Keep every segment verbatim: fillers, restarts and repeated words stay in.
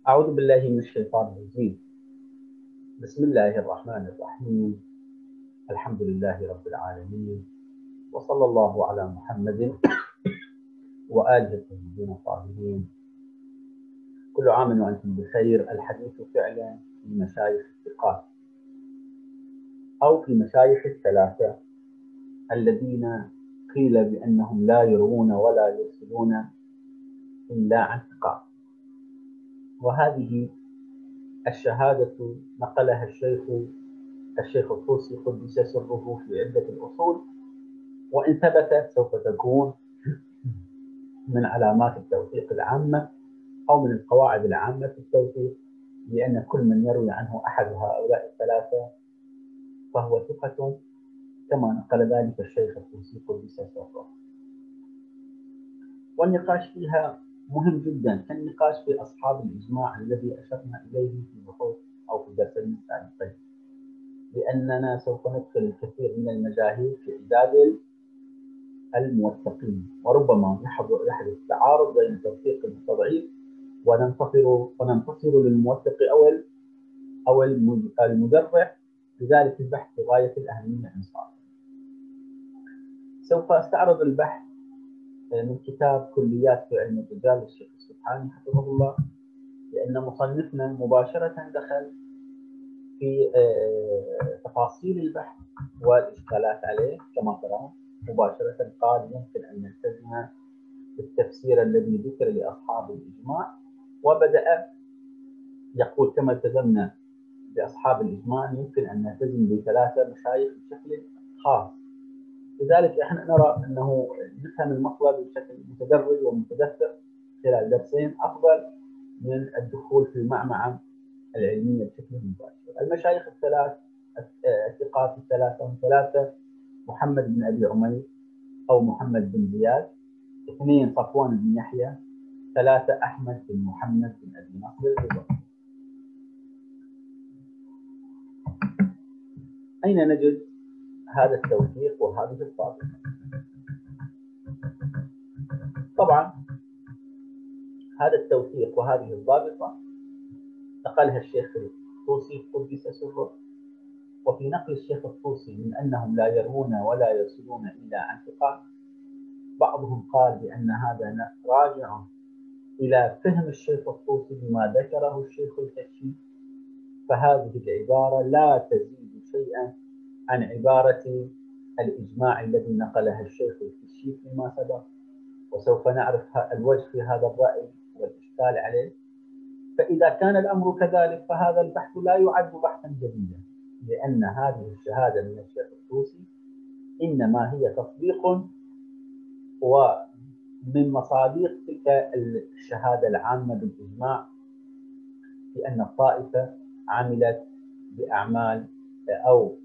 أعوذ بالله من الشيطان الرجيم. بسم الله الرحمن الرحيم. الحمد لله رب العالمين، وصلى الله على محمد وآله الطيبين الطاهرين. كل عام وأنتم بخير. الحديث فعلا في مشايخ الثقات أو في مشايخ الثلاثة الذين قيل بأنهم لا يروون ولا يرسلون إلا عن ثقات. وهذه الشهادة نقلها الشيخ الشيخ الطوسي قدس سره في عدة الأصول، وإن ثبتت سوف تكون من علامات التوثيق العامة أو من القواعد العامة في التوثيق، لأن كل من يروي عنه أحد هؤلاء الثلاثة فهو ثقة، كما نقل ذلك الشيخ الطوسي قدس سره. والنقاش فيها مهم جدا كالنقاش في أصحاب الإجماع الذي أشرنا إليه في بحوث أو في درسين السابقين، لأننا سوف ندخل الكثير من المجاهيل في عداد الموثقين، وربما يحدث تعارض بين التوثيق والتضعيف، وننتصر وننتصر للموثق او او المجرح. لذلك البحث غايه الاهميه ان شاء الله. سوف استعرض البحث من كتاب كليات في علم الرجال للشيخ السبحاني حفظه الله، لان مصنفنا مباشره دخل في تفاصيل البحث والاشكالات عليه. كما ترون مباشره قال يمكن ان نلتزم بالتفسير الذي ذكر لاصحاب الاجماع، وبدا يقول كما التزمنا باصحاب الاجماع يمكن ان نلتزم بثلاثه مشايخ بشكل خاص. لذلك احنا نرى انه نفهم المطلب بشكل متدرج ومتدفق خلال درسين افضل من الدخول في المعمعه العلميه بشكل مباشر. المشايخ الثلاث الثقات الثلاثه هم ثلاثه: محمد بن ابي عمير او محمد بن زياد، اثنين صفوان بن يحيى، ثلاثه احمد بن محمد بن ابي نصر الرضا. اين نجد هذا التوثيق وهذه الطابقه؟ طبعا هذا التوثيق وهذه الضابطه نقلها الشيخ الطوسي قدس سره. وفي نقل الشيخ الطوسي من انهم لا يروون ولا يصلون الا عن ثقات، بعضهم قال بان هذا راجع الى فهم الشيخ الطوسي بما ذكره الشيخ الكشي، فهذه العباره لا تزيد شيئا عن عباره الاجماع الذي نقلها الشيخ الكشي فيما سبق، وسوف نعرف الوجه في هذا الراي والاشكال عليه. فإذا كان الأمر كذلك فهذا البحث لا يعد بحثا جديدا، لأن هذه الشهادة من الشيخ الطوسي إنما هي تطبيق ومن مصادق تلك الشهادة العامة بالإجماع، بأن الطائفة عملت بأعمال أو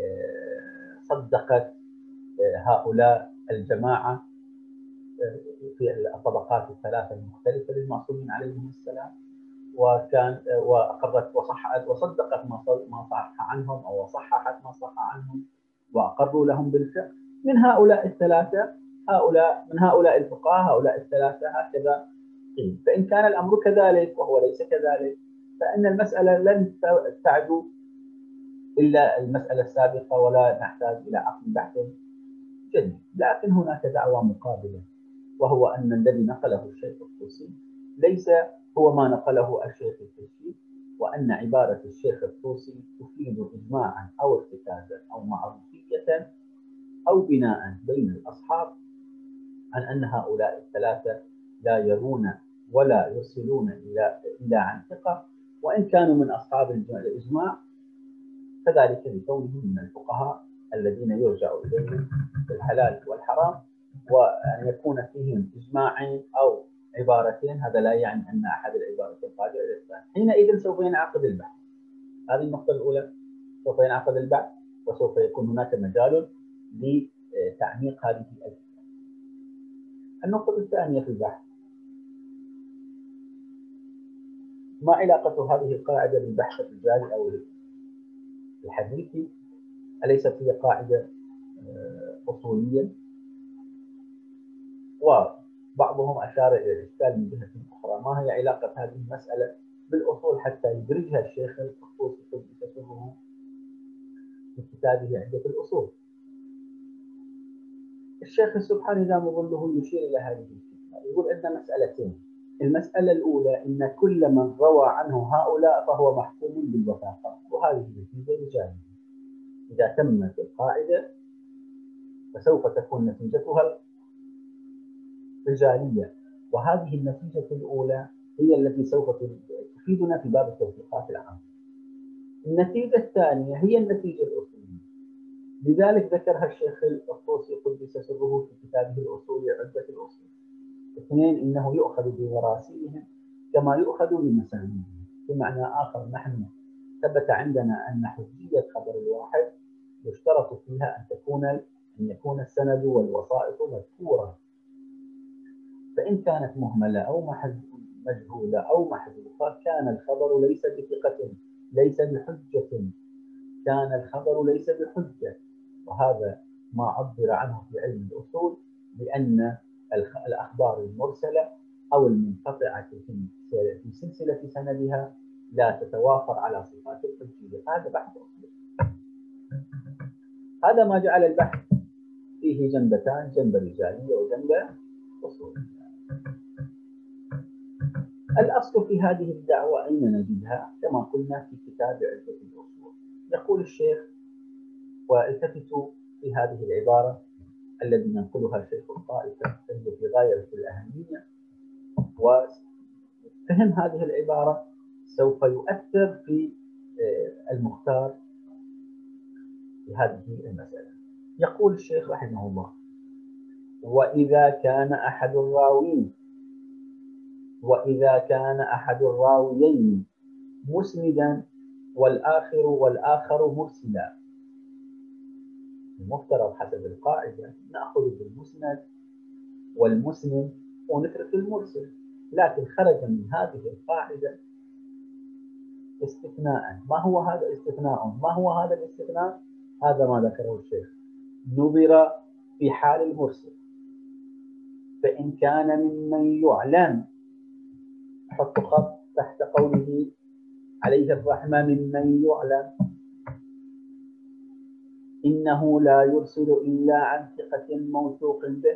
صدقت هؤلاء الجماعة في الطبقات الثلاثة المختلفة للمعصومين عليهم السلام، وكان واقرت وصححت وصدقت ما صح عنهم او صححت ما صح عنهم، واقروا لهم بالفعل. من هؤلاء الثلاثه هؤلاء من هؤلاء الفقهاء هؤلاء الثلاثه هكذا قيل. فان كان الامر كذلك وهو ليس كذلك، فان المساله لن تعدو الا المساله السابقه، ولا نحتاج الى عقد بحث جديد. لكن هناك دعوى مقابله، وهو ان الذي نقله الشيخ الطوسي ليس هو ما نقله الشيخ الكشي، وأن عبارة الشيخ الطوسي تفيد إجماعا أو ارتكازا أو معروفية أو بناء بين الأصحاب عن أن هؤلاء الثلاثة لا يرون ولا يصلون إلى إلا عن ثقة، وإن كانوا من أصحاب الإجماع فذلك لكونهم من الفقهاء الذين يرجع إليهم في الحلال والحرام، وأن يكون فيهم إجماعين أو عبارتين هذا لا يعني أن أحد العبارتين راجع إلى الثاني. حينئذ سوف ينعقد البحث. هذه النقطة الأولى، سوف ينعقد البحث وسوف يكون هناك مجال لتعميق هذه الفكرة. النقطة الثانية في البحث: ما علاقة هذه القاعدة بالبحث الرجالي أو الحديثي؟ أليست هي قاعدة أصولية؟ وبعضهم أشار إلى الإشكال من جهة أخرى: ما هي علاقة هذه المسألة بالأصول حتى يدرجها الشيخ الطوسي قدس سره في كتابه عدة الأصول. الشيخ السبحاني دام ظله يشير إلى هذه الفكرة، يقول عندنا مسألتين. المسألة الأولى أن كل من روى عنه هؤلاء فهو محكوم بالوثاقة، وهذه نتيجة رجالية. إذا تمت القاعدة فسوف تكون نتيجتها رجالية، وهذه النتيجة الأولى هي التي سوف تفيدنا في باب التوثيقات العامة. النتيجة الثانية هي النتيجة الأصولية، لذلك ذكرها الشيخ الطوسي قدس سره في كتابه الأصولي عدة الأصول. اثنين، إنه يؤخذ بمراسيلهم كما يؤخذ بمسانيدهم. بمعنى آخر، نحن ثبت عندنا أن حجية خبر الواحد يشترط فيها أن تكون أن يكون السند والوسائط مذكورة، فإن كانت مهملة أو مجهولة أو محذوفة كان الخبر ليس بثقة، ليس بحجة، كان الخبر ليس بحجة. وهذا ما عبر عنه في علم الأصول بأن الأخبار المرسلة أو المنقطعة في سلسلة سندها لا تتوافر على صفات الحجية. هذا بحث أصولي. هذا ما جعل البحث فيه جنبتان، جنبة رجالية وجنبة أصولية. الأصل في هذه الدعوة أين نجدها؟ كما قلنا في كتاب عدة الأصول. يقول الشيخ، والتفتوا في هذه العبارة الذي ينقلها شيخ الطائفة فهي في غاية الأهمية، وفهم هذه العبارة سوف يؤثر في المختار في هذه المسألة. يقول الشيخ رحمه الله: وإذا كان أحد الراوين وإذا كان أحد الراويين مسندا والآخر والآخر مرسلا. المفترض حسب القاعدة نأخذ بالمسند والمسند ونترك المرسل، لكن خرج من هذه القاعدة استثناء. ما هو هذا الاستثناء؟ ما هو هذا الاستثناء؟ هذا ما ذكره الشيخ: نظر في حال المرسل، فإن كان ممن يعلم، حط خط تحت قوله عليه الرحمة، ممن يعلم إنه لا يرسل إلا عن ثقة موثوق به،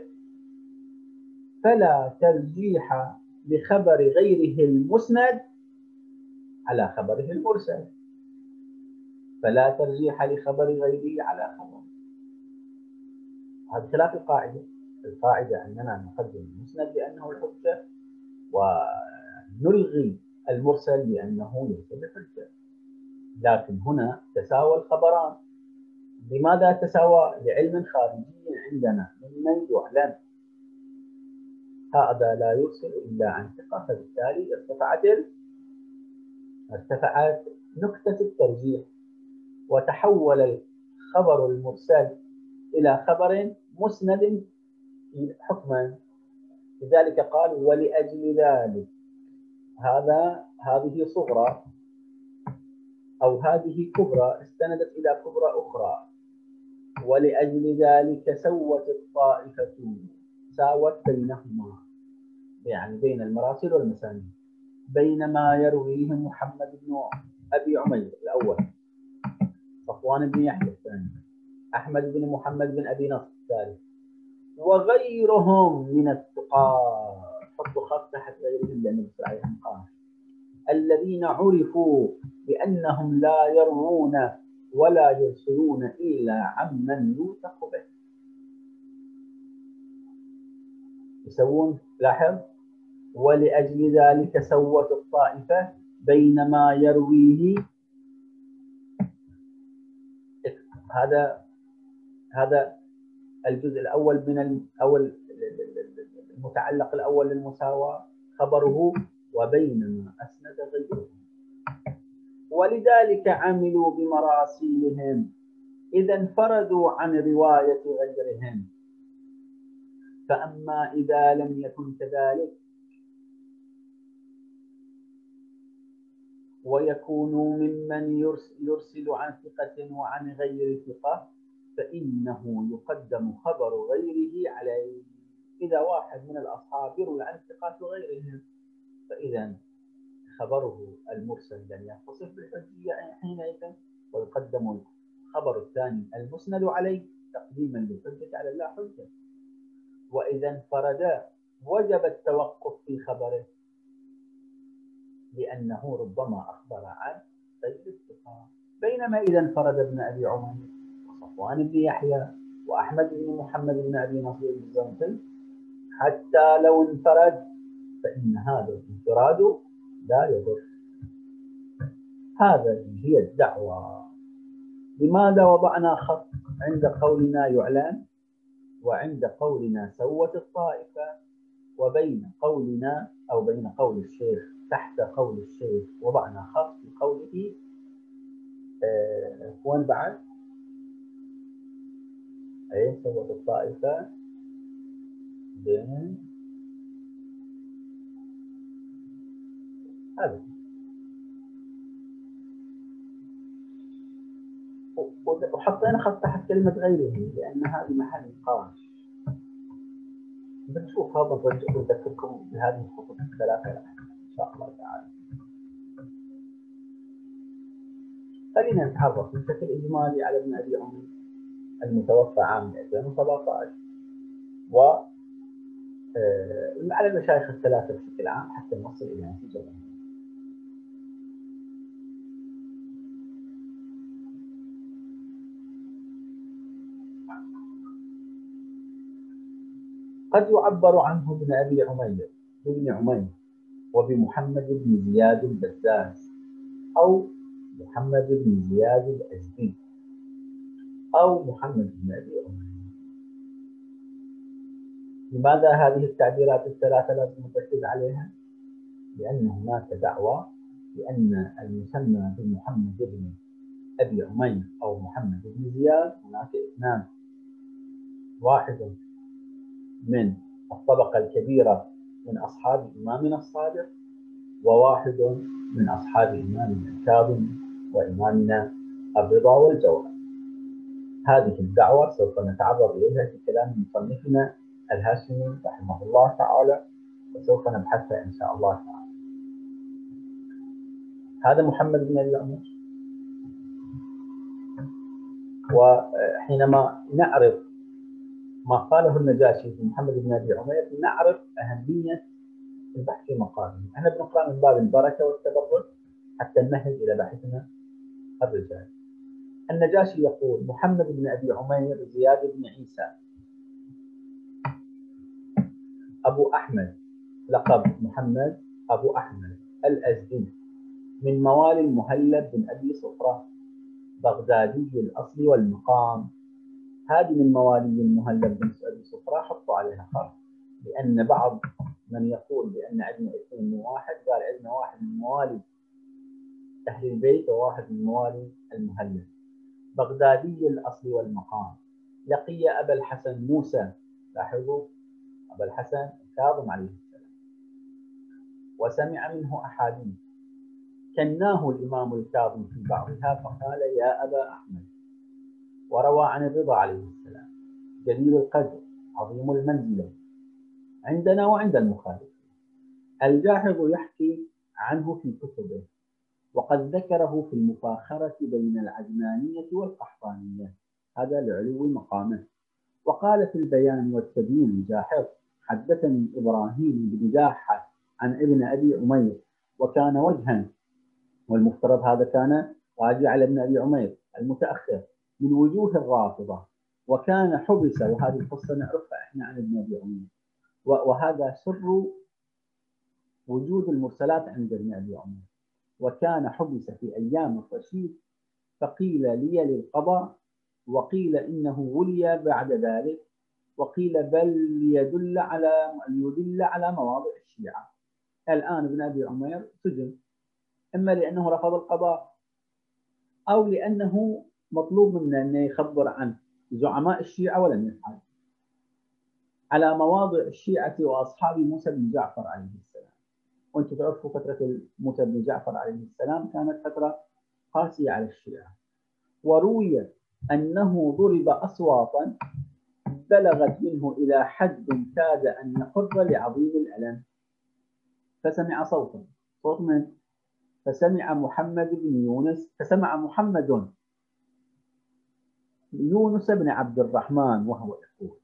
فلا ترجيح لخبر غيره المسند على خبره المرسل. فلا ترجيح لخبر غيره على خبره. هذا خلاف القاعدة. القاعدة أننا نقدم المسند لأنه الحجة ونلغي المرسل لأنه ليس بحجة. لكن هنا تساوى الخبران. لماذا تساوى؟ لعلم خارجي عندنا ممن يعلم، هذا لا يرسل إلا عن ثقة، فبالتالي ارتفعت ارتفعت نقطة الترجيح، وتحول الخبر المرسل إلى خبر مسند حكما. لذلك قال: ولأجل ذلك. هذا هذه صغرى أو هذه كبرى استندت إلى كبرى أخرى. ولأجل ذلك سوت الطائفة، ساوت بينهما، يعني بين المراسل والمسانيد، بين ما يرويه محمد بن أبي عمير الأول، صفوان بن يحيى الثاني، أحمد بن محمد بن أبي نصر الثالث، وغيرهم من الثقات. حطوا خط تحت غيرهم لأن بسرعة عليهم قال: الذين عرفوا بأنهم لا يروون ولا يرسلون إلا عمن يوثق به. يسوون، لاحظ: ولأجل ذلك سوت الطائفة بين ما يرويه. هذا هذا الجزء الأول من الأول المتعلق الأول للمساواة خبره، وبين ما أسند غيره. ولذلك عملوا بمراسيلهم إذا انفردوا عن رواية غيرهم. فأما إذا لم يكن كذلك ويكونوا ممن يرسل عن ثقة وعن غير ثقة فإنه يقدم خبر غيره عليه. إذا واحد من الأصحاب يروي عن ثقات غيرهم، فإذا خبره المرسل لم يتصف بالحجية حينئذ، ويقدم الخبر الثاني المسند عليه تقديما للحجة على اللا حجة. وإذا انفرد وجب التوقف في خبره، لأنه ربما أخبر عن غير الثقة. بينما إذا انفرد ابن أبي عمير وصفوان بن يحيى وأحمد بن محمد بن أبي نصير الزنقي، حتى لو انفرد فإن هذا الانفراد لا يضر. هذه هي الدعوة. لماذا وضعنا خط عند قولنا يعلن وعند قولنا سوت الطائفة، وبين قولنا أو بين قول الشيخ تحت قول الشيخ وضعنا خط في قوله آه وين بعد؟ أي سوت الطائفة بين هذا، وحطينا خط تحت كلمة غيره لأن هذه محل نقاش. بنشوف هذا الرجل ونذكركم بهذه الخطوط الثلاثة إن شاء الله تعالى. خلينا نتعرف بشكل إجمالي على ابن أبي عمير المتوفى عام ألفين وسبعة عشر و على المشايخ الثلاثة بشكل عام حتى نصل إلى نتيجة. قد يعبر عنه ابن أبي عمير بابن عمير وبمحمد بن زياد البزاز أو محمد بن زياد الأزدي أو محمد بن أبي عمير. لماذا هذه التعبيرات الثلاثة لازم نركز عليها؟ لأن هناك دعوة لأن المسمى بمحمد بن أبي عمير أو محمد بن زياد هناك اثنان، واحد من الطبقة الكبيرة من أصحاب إمامنا الصادق، وواحد من أصحاب إمامنا الكاظم وإمامنا الرضا والجوهر. هذه الدعوة سوف نتعرض إليها في كلام مصنفنا الهاشمي رحمه الله تعالى، وسوف نبحثها إن شاء الله تعالى. هذا محمد بن أبي عمير، وحينما نعرف ما قاله النجاشي في محمد بن أبي عمير نعرف أهمية البحث في مقامه. احنا بنقرأ من باب البركة والتبرك حتى نمهد إلى بحثنا الرجال. النجاشي يقول: محمد بن أبي عمير زياد بن عيسى أبو أحمد، لقب محمد أبو أحمد الأزدي، من موالي المهلب بن أبي صفرة، بغدادي الأصل والمقام. هذه من موالي المهلب بن أبي صفرة حطوا عليها خط، لأن بعض من يقول بأن عندنا اثنين من واحد، قال عندنا واحد من موالي أهل البيت وواحد من موالي المهلب. بغدادي الأصل والمقام، لقي أبا الحسن موسى، لاحظوا أبا الحسن الكاظم عليه السلام، وسمع منه أحاديث كناه الإمام الكاظم في بعضها فقال: يا أبا أحمد. وروى عن الرضا عليه السلام: جليل القدر عظيم المنزلة عندنا وعند المخالف. الجاحظ يحكي عنه في كتبه، وقد ذكره في المفاخرة بين العدنانية والقحطانية، هذا لعلو مقامه. وقال في البيان والتبيين الجاحظ: حدثني إبراهيم بن داحة عن ابن أبي عمير، وكان وجها، والمفترض هذا كان راجع على ابن أبي عمير المتأخر، من وجوه الرافضة، وكان حبس، وهذه القصة نعرفها احنا عن ابن أبي عمير، وهذا سر وجود المرسلات عند ابن أبي عمير. وكان حبس في أيام الرشيد، فقيل لي للقضاء، وقيل إنه ولي بعد ذلك، وقيل بل ليدل على ليدل على مواضع الشيعة. الآن ابن أبي عمير سجن، إما لأنه رفض القضاء أو لأنه مطلوب منه أن يخبر عن زعماء الشيعة ولم يفعل، على مواضع الشيعة وأصحاب موسى بن جعفر عليه السلام. وأنتم تعرفوا فترة موسى بن جعفر عليه السلام كانت فترة قاسية على الشيعة. وروي أنه ضرب أصواتا بلغت منه إلى حد كاد أن يقر لعظيم الألم، فسمع صوتا، صوت من فسمع محمد بن يونس فسمع محمد يونس بن عبد الرحمن وهو يقول: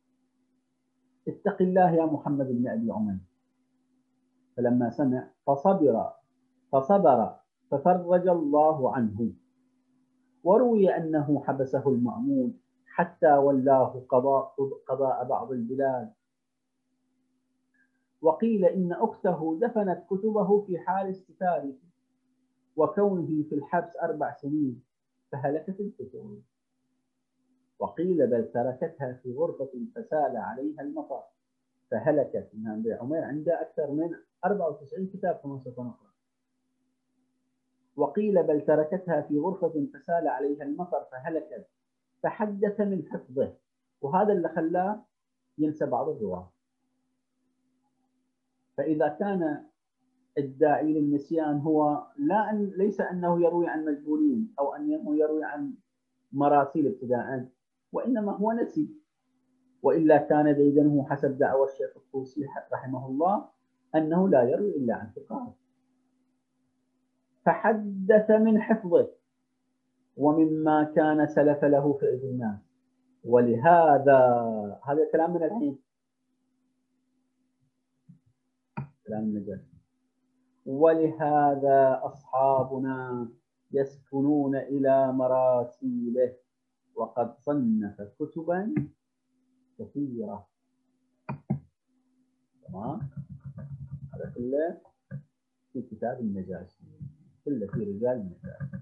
اتق الله يا محمد بن أبي عمير. فلما سمع فصبر فصبر ففرج الله عنه. وروي أنه حبسه المأمون حتى ولاه قضاء, قضاء بعض البلاد. وقيل إن أخته دفنت كتبه في حال استتاره وكونه في الحبس أربع سنين فهلكت الكتب. وقيل بل تركتها في غرفة فسال عليها المطر فهلكت. إمام أبي عمير عنده أكثر من أربعة وتسعين كتاب كما سوف نقرأ. وقيل بل تركتها في غرفة فسال عليها المطر فهلكت، فحدث من حفظه، وهذا اللي خلاه ينسى بعض الرواة. فإذا كان الداعي للنسيان هو لا أن ليس أنه يروي عن مجهولين أو أنه يروي عن مراسيل ابتداء، وإنما هو نسي. وإلا كان ديدنه حسب دعوى الشيخ الطوسي رحمه الله أنه لا يروي إلا عن ثقات، فحدث من حفظه ومما كان سلف له في أيدي الناس. ولهذا هذا كلام من الحين، كلام النجاة. ولهذا أصحابنا يسكنون إلى مراسيله وقد صنف كتبا كثيرة. تمام، هذا كله في كتاب النجاشي، كله في رجال النجاشي.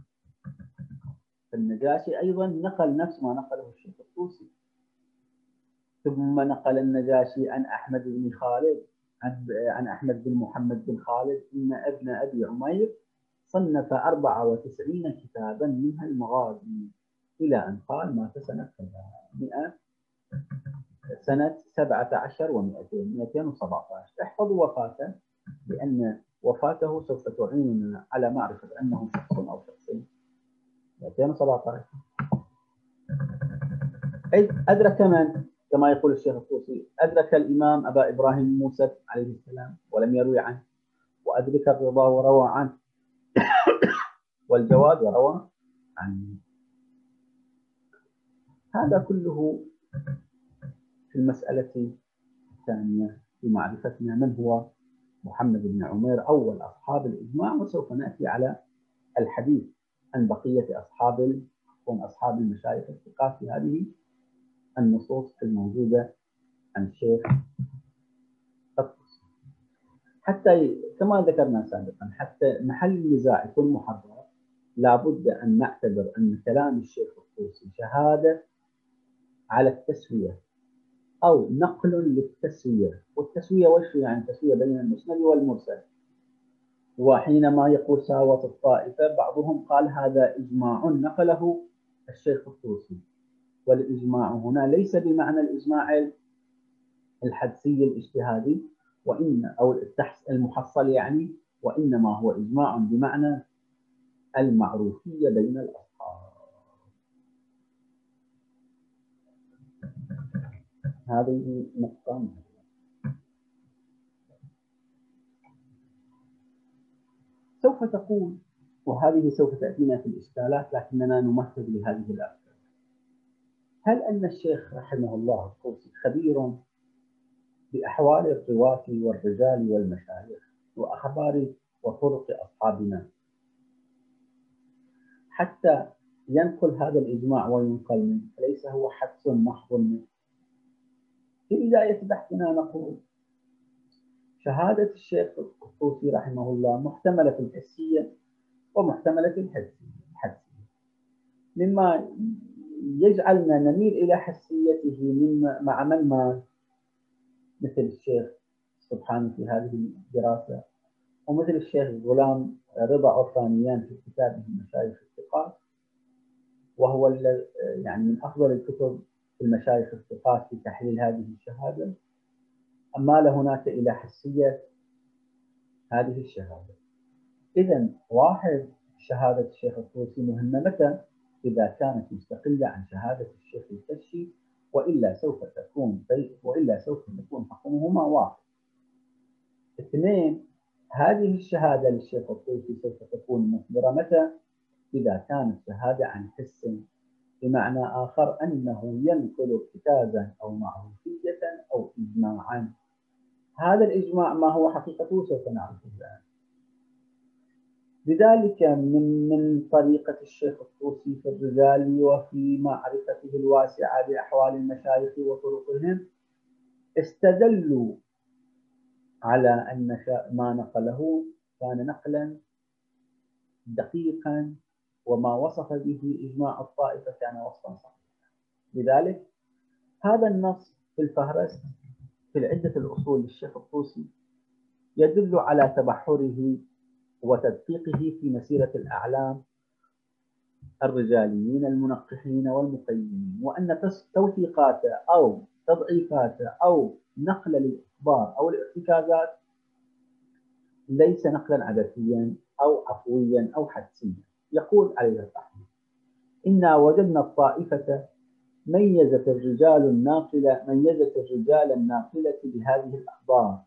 النجاشي أيضا نقل نفس ما نقله الشيخ الطوسي. ثم نقل النجاشي عن أحمد بن خالد عن عن أحمد بن محمد بن خالد إن ابن أبي عمير صنف أربعة وتسعين كتابا منها المغازي، إلى أن قال مات سنة مئة سنة سبعة عشر ومئتين مئتين وسبعة عشر. احفظوا وفاته، لأن وفاته سوف تعيننا على معرفة أنه شخص أو شخصين. مئتين وسبعة عشر. أدرك من؟ كما يقول الشيخ الطوسي: أدرك الإمام أبا إبراهيم موسى عليه السلام ولم يروي عنه، وأدرك الرضا وروى عنه، والجواد وروى عنه. هذا كله في المسألة الثانية في معرفتنا من هو محمد بن عمير أول أصحاب الإجماع. وسوف نأتي على الحديث عن بقية أصحاب أصحاب المشايخ الثقات في هذه النصوص الموجودة عن الشيخ الطوسي. حتى كما ذكرنا سابقا، حتى محل النزاع يكون محرر، لابد أن نعتبر أن كلام الشيخ الطوسي شهادة على التسوية أو نقل للتسوية. والتسوية وش يعني؟ تسوية بين المسند والمرسل. وحينما يقول ساوت الطائفة، بعضهم قال هذا إجماع نقله الشيخ الطوسي، والإجماع هنا ليس بمعنى الإجماع الحدسي الاجتهادي وإن أو المحصل يعني، وإنما هو إجماع بمعنى المعروفية بين الأصحاب. هذه نقطة. سوف تقول، وهذه سوف تأتينا في الإشكالات لكننا نمهد لهذه الأفكار: هل أن الشيخ رحمه الله الطوسي خبير بأحوال الرواة والرجال والمشايخ وأخبار وطرق أصحابنا حتى ينقل هذا الإجماع وينقل منه؟ ليس هو حدس محض منه. في بداية بحثنا نقول شهادة الشيخ الطوسي رحمه الله محتملة الحسية ومحتملة الحدسية، مما يجعلنا نميل إلى حسيته مع من ما مثل الشيخ سبحانه في هذه الدراسة، ومثل الشيخ غلام رضا عرفانيان في كتابه مشايخ الثقات، وهو يعني من أفضل الكتب في المشايخ الثقات في تحليل هذه الشهادة. أمال هناك إلى حسية هذه الشهادة. إذن واحد، شهادة الشيخ الطوسي مهمة متى؟ إذا كانت مستقلة عن شهادة الشيخ الكشي، وإلا سوف تكون وإلا سوف تكون حكمهما واحد. اثنين، هذه الشهادة للشيخ الطوسي سوف تكون مثمرة متى؟ إذا كانت شهادة عن حس، بمعنى آخر أنه ينقل ارتكازا أو معروفية أو إجماعا. هذا الإجماع ما هو حقيقته سوف نعرفه الآن. لذلك من من طريقة الشيخ الطوسي في الرجال وفي معرفته الواسعة بأحوال المشايخ وطرقهم استدلوا على أن ما نقله كان نقلا دقيقا، وما وصف به إجماع الطائفة كان وصفا صحيحا. لذلك هذا النص في الفهرست في العدة الأصول للشيخ الطوسي يدل على تبحره وتدقيقه في مسيرة الأعلام الرجاليين المنقحين والمقيمين، وأن توثيقاته أو تضعيفاته أو نقل الإخبار أو الارتكازات ليس نقلا عبثيا أو عفويا أو حدسيا. يقول عليه الرحمة: إنا وجدنا الطائفة ميزت الرجال الناقلة ميزت الرجال الناقلة بهذه الأخبار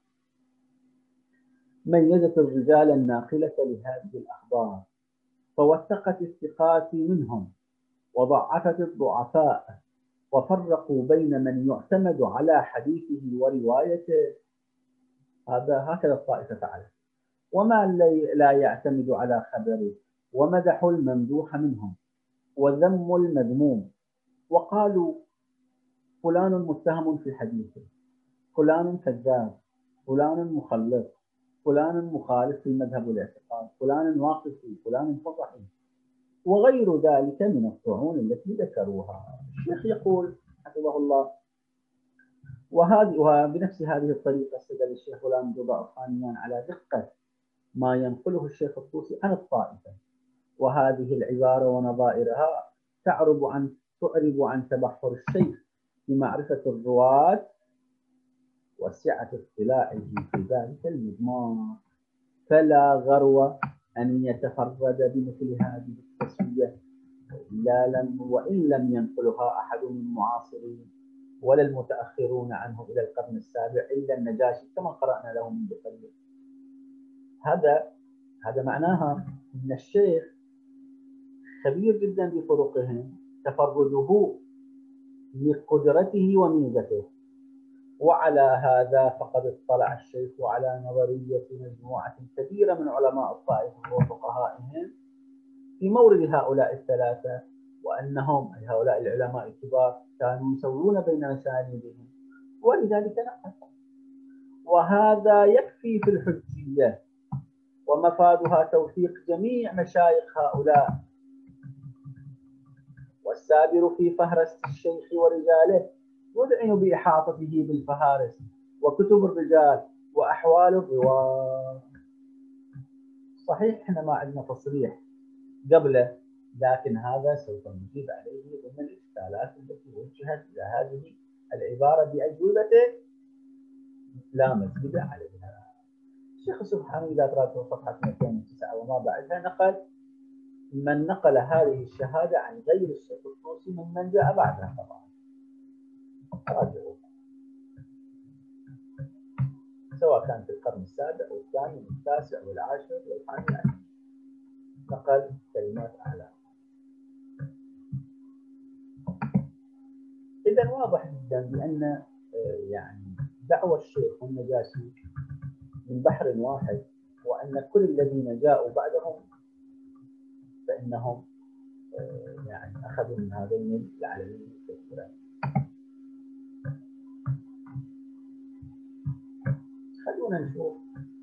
ميزت الرجال الناقلة لهذه الأخبار فوثقت الثقات منهم وضعفت الضعفاء، وفرقوا بين من يعتمد على حديثه وروايته. هذا هكذا الطائفة فعلت، وما لا يعتمد على خبره، ومدحوا الممدوح منهم وذموا المذموم، وقالوا فلان متهم في حديثه، فلان كذاب، فلان مخلط، فلان مخالف في المذهب والاعتقاد، فلان واقفي، فلان فصحي، وغير ذلك من الطعون التي ذكروها. الشيخ يقول حفظه الله: وهذه وبنفس هذه الطريقة استدل الشيخ غلام الرضا الخانيان على دقة ما ينقله الشيخ الطوسي عن الطائفة، وهذه العبارة ونظائرها تعرب عن تعرب عن تبحر الشيخ في معرفة الرواة وسعة اطلاعه في ذلك المضمار، فلا غرو أن يتفرد بمثل هذه التسوية، لا لم وإن لم ينقلها أحد من المعاصرين ولا المتأخرون عنه إلى القرن السابع إلا النجاشي كما قرأنا له من قبل. هذا هذا معناها أن الشيخ خبير جدا بطرقهم، تفرده لقدرته وميزته، وعلى هذا فقد اطلع الشيخ على نظرية مجموعة كبيرة من علماء الطائفة وفقهائهم في مورد هؤلاء الثلاثة، وأنهم هؤلاء العلماء الكبار كانوا يسوون بين مساندهم، ولذلك نقل. وهذا يكفي في الحجية، ومفادها توثيق جميع مشايخ هؤلاء، والسابر في فهرس الشيخ ورجاله يذعن بإحاطته بالفهارس وكتب الرجال وأحوال الرواة. صحيح احنا ما عندنا تصريح قبله، لكن هذا سوف نجيب عليه ضمن الإشكالات التي وجهت إلى هذه العبارة بأجوبة لا مزيد عليها. الشيخ سبحانه إذا قرأت صفحة مئتين وتسعة وما بعدها نقل من نقل هذه الشهادة عن غير الشيخ الطوسي ممن جاء بعدها طبعا. راجعوا سواء كان في القرن السابع والثامن والتاسع والعاشر والحادي عشر نقل كلمات أعلى. إذا واضح جدا بأن يعني دعوى الشيخ والنجاشي من بحر واحد، وأن كل الذين جاءوا بعدهم فإنهم يعني أخذوا من هذين العلمين الكثيرين. خلونا نشوف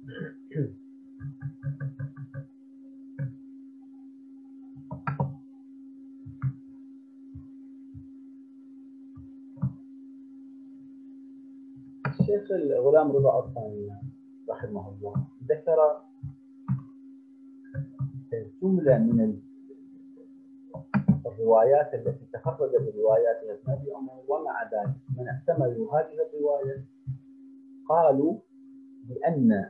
الشيخ الغلام رضا الخانيان رحمه الله ذكر جملة من الروايات التي تفرد برواياتها ابن أبي عمر، ومع ذلك من احتملوا هذه الرواية قالوا بأن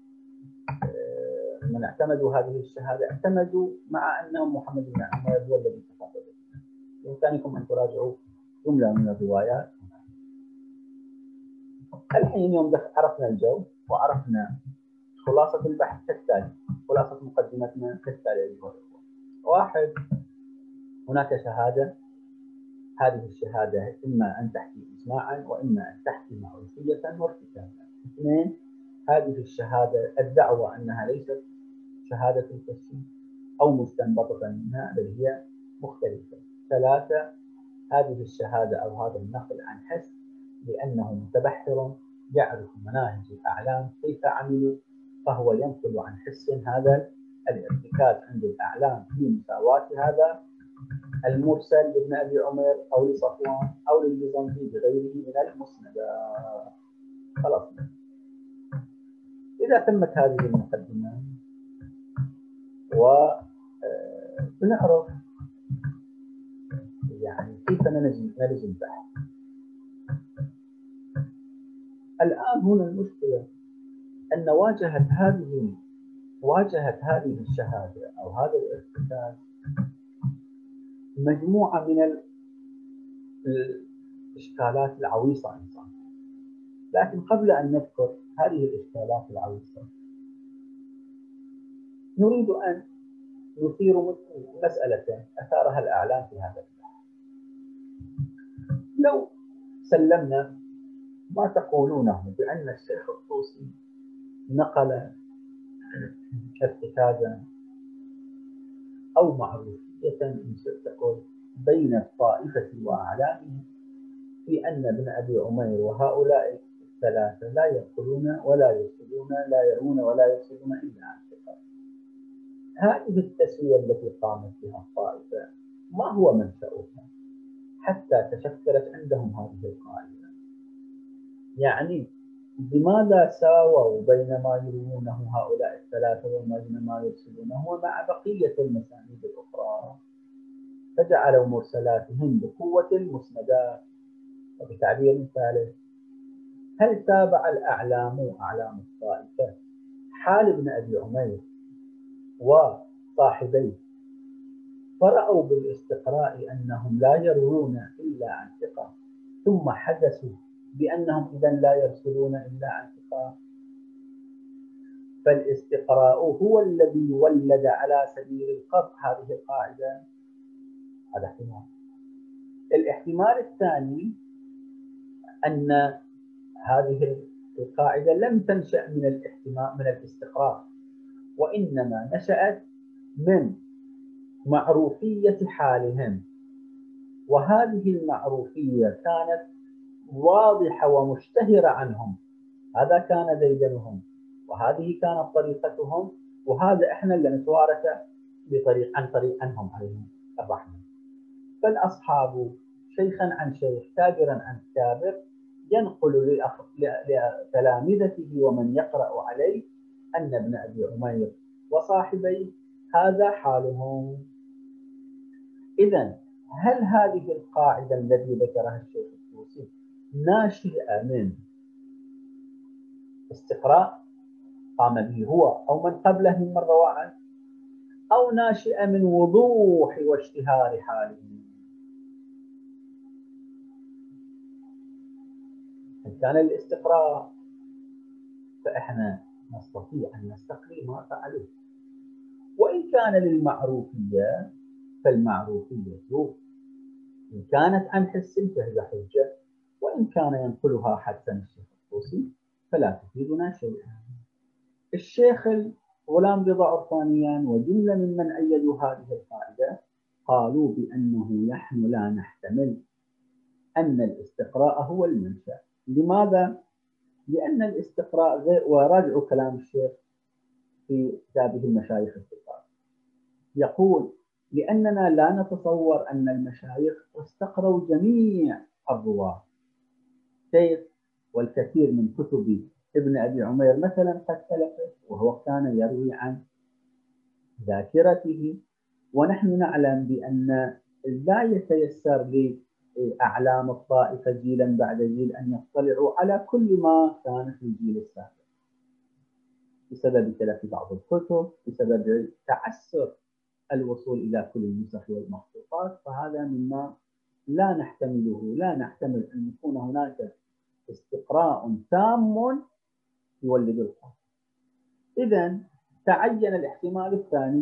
من اعتمدوا هذه الشهادة اعتمدوا مع أن محمد بن عمر هو الذي تفرد. بإمكانكم أن تراجعوا جملة من الروايات. الحين يوم عرفنا الجو وعرفنا خلاصة البحث كالتالي، خلاصة مقدمتنا كالتالي أيها الأخوة. واحد، هناك شهادة، هذه الشهادة إما أن تحكي إجماعا وإما أن تحكي معروفية وارتكابا. اثنين، هذه الشهادة الدعوة أنها ليست شهادة الكشف أو مستنبطة منها بل هي مختلفة. ثلاثة، هذه الشهادة أو هذا النقل عن حس لأنه متبحر يعرف مناهج الأعلام كيف عملوا، فهو ينقل عن حس هذا الارتكاز عند الأعلام في مساواة هذا المرسل لابن أبي عمر أو لصفوان أو للبيزنطي بغيره من المسندات. خلاص، إذا تمت هذه المقدمة وبنعرف يعني كيف نلزم نلزم البحث. الآن هنا المشكلة أن واجهت هذه واجهت هذه الشهادة أو هذا الارتكاز مجموعة من الإشكالات العويصة إنسان. لكن قبل أن نذكر هذه الإشكالات العويصة نريد أن نثير مسألة أثارها الأعلام في هذا البحث. لو سلمنا ما تقولونه بأن الشيخ الطوسي نقل ارتكازا أو معروفية إن شئت تقول بين الطائفة وأعلامه في أن ابن أبي عمير وهؤلاء الثلاثة لا يقولون ولا يرسلون، لا يرون ولا يرسلون إلا عن ثقة. هذه التسوية التي قامت بها الطائفة ما هو منشأها حتى تشكلت عندهم هذه القاعدة؟ يعني لماذا ساووا بين ما يروونه هؤلاء الثلاثة وبين ما يرسلونه ومع بقية المسانيد الأخرى، فجعلوا مرسلاتهم بقوة المسندات؟ وبتعبير ثالث، هل تابع الأعلام أعلام الطائفة حال ابن أبي عمير وصاحبيه فرأوا بالاستقراء أنهم لا يروون إلا عن ثقة ثم حدثوا بأنهم إذن لا يرسلون إلا عن ثقة؟ فالاستقراء هو الذي ولد على سبيل القطع هذه القاعدة. هذا احتمال. الاحتمال الثاني أن هذه القاعدة لم تنشأ من الاحتمال من الاستقراء، وإنما نشأت من معروفية حالهم، وهذه المعروفية كانت واضحة ومشتهرة عنهم. هذا كان ديدنهم وهذه كانت طريقتهم، وهذا احنا اللي نتوارثه بطريق عن طريق عنهم عليهم الرحمة. فالأصحاب شيخا عن شيخ كابرا عن كابر ينقل لتلامذته ومن يقرأ عليه أن ابن أبي عمير وصاحبيه هذا حالهم. إذن هل هذه القاعدة التي ذكرها الشيخ الطوسي ناشئة من استقراء قام به هو أو من قبله من رواعد، أو ناشئة من وضوح واشتهار حاله؟ إن كان الاستقراء فإحنا نستطيع أن نستقري ما فعلوه، وإن كان للمعروفية فالمعروفية إن كانت عن حس فهي حجة، وإن كان ينقلها حتى الشيخ الطوسي فلا تفيدنا شيئا. الشيخ غلام رضا عرفانيان وجملة ممن أيدوا هذه القاعدة قالوا بأنه نحن لا نحتمل أن الاستقراء هو المنشأ. لماذا؟ لأن الاستقراء غير، وراجعوا كلام الشيخ في كتابه المشايخ الثقات، يقول لأننا لا نتصور أن المشايخ استقروا جميع الرواة. كيف؟ والكثير من كتب ابن أبي عمير مثلا قد تلفت وهو كان يروي عن ذاكرته، ونحن نعلم بأن لا يتيسر لأعلام الطائفة جيلا بعد جيل أن يطلعوا على كل ما كان في الجيل السابق بسبب تلف بعض الكتب، بسبب تعسر الوصول إلى كل النسخ والمخطوطات. فهذا مما لا نحتمله، لا نحتمل أن يكون هناك استقراء تام يولد القطع. إذا تعين الاحتمال الثاني،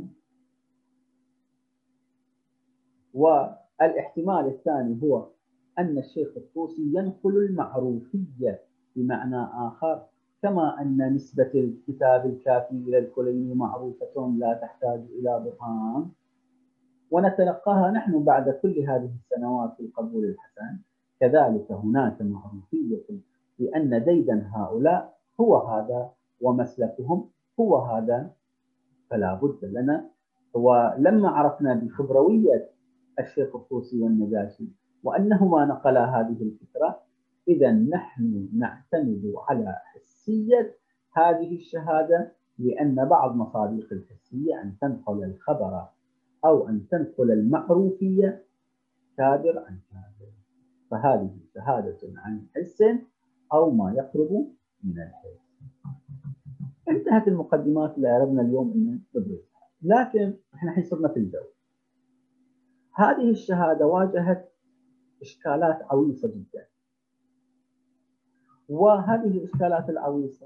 والاحتمال الثاني هو أن الشيخ الطوسي ينقل المعروفية بمعنى آخر، كما أن نسبة الكتاب الكافي إلى الكليني معروفة لا تحتاج إلى برهان، ونتلقاها نحن بعد كل هذه السنوات في القبول الحسن. كذلك هناك معروفية بأن ديدن هؤلاء هو هذا ومسلكهم هو هذا، فلا بد لنا. ولما عرفنا بخبروية الشيخ الطوسي والنجاشي وأنهما نقلا هذه الفكرة، إذا نحن نعتمد على حسية هذه الشهادة، لأن بعض مصادق الحسية أن تنقل الخبر أو أن تنقل المعروفية كابر عن كابر، فهذه شهادة عن حس أو ما يقرب من الحس. انتهت المقدمات اللي أردنا اليوم أن نبرزها، لكن احنا الحين صرنا في الجو. هذه الشهادة واجهت إشكالات عويصة جدا، وهذه الإشكالات العويصة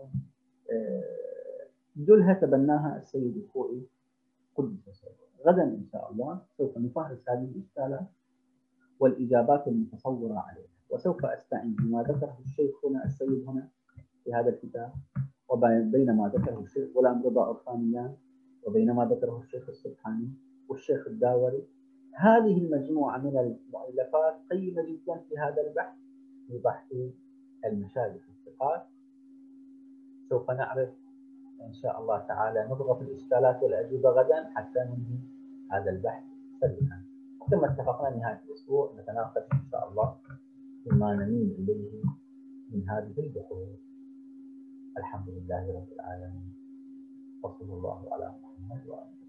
جلها تبناها السيد الخوئي قدس سره. غدا إن شاء الله سوف نفهرس هذه الإشكالات والإجابات المتصورة عليها، وسوف أستعين بما ذكره الشيخ هنا السيد هنا في هذا الكتاب، وبين ما ذكره الشيخ غلام رضا عرفانيان، وبين ما ذكره الشيخ السبحاني والشيخ الداوري. هذه المجموعة من المؤلفات قيمة جدا في هذا البحث، في بحث المشايخ الثقات. سوف نعرف إن شاء الله تعالى نضغط الإشكالات والأجوبة غدا حتى ننهي هذا البحث سريعا. ثم اتفقنا نهاية الأسبوع نتناقش إن شاء الله فيما نميل إليه من هذه البحوث. الحمد لله رب العالمين، وصلى الله على محمد وآله.